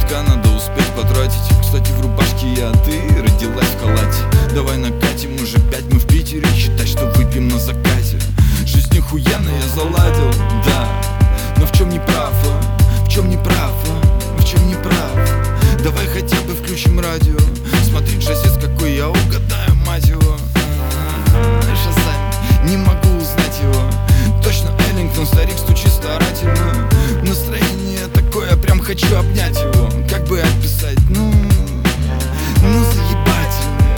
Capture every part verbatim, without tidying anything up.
денежка надо успеть потратить. Кстати, в рубашке я, а ты родилась в халате. Давай накатим, уже пять мы в Питере, считай, что выпьем на закате. Жизнь охуенно я заладил, да. Но в чем не прав, а? В чем не прав, а? В чем не прав? Давай хотя бы включим радио. Смотри, джазец какой, я угадаю, мать его. Шазам, не могу узнать его. Точно Эллингтон, старик стучит старательно. Настроение такое, прям хочу обнять его. Как бы описать, ну, ну заебательно.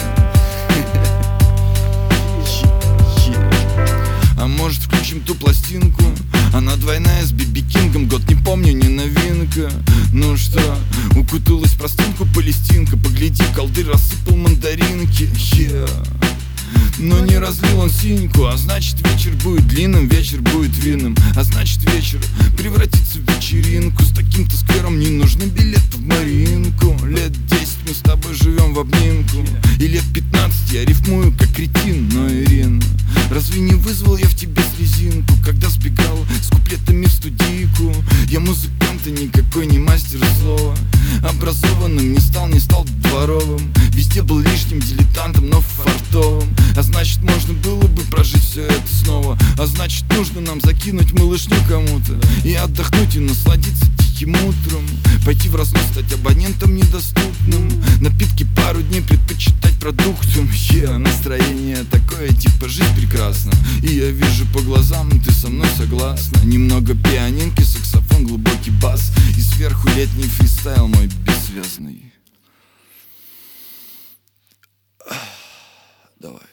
А может включим ту пластинку? Она двойная с Биби Кингом, год не помню, не новинка. Ну что, укуталась в простынку Палестинка. Погляди, колдырь рассыпал мандаринки, yeah. Но не разлил он синьку, а значит вечер будет длинным, вечер будет винным. А значит вечер превратится в вечеринку. С таким-то сквером не нужны билеты в Маринку. Лет десять мы с тобой живем в обнимку, и лет пятнадцать я рифмую как кретин. Но, Ирина, разве не вызвал я в тебе слезинку, когда сбегал с куплетами в студийку? Я музыкант и никакой не мастер слова. Образованным не стал, не стал дворовым. Везде был лишним дилетантом, но фартовым. А значит можно было бы прожить все это снова. А значит нужно нам закинуть малышню кому-то и отдохнуть, и насладиться тихим утром. Пойти в разнос, стать абонентом недоступным. Напитки пару дней предпочитать продуктам, yeah. Настроение такое, типа жизнь прекрасна. И я вижу по глазам, ты со мной согласна. Немного пианинки, саксофон, глубокий бас, и сверху летний фристайл мой бессвязный. Давай.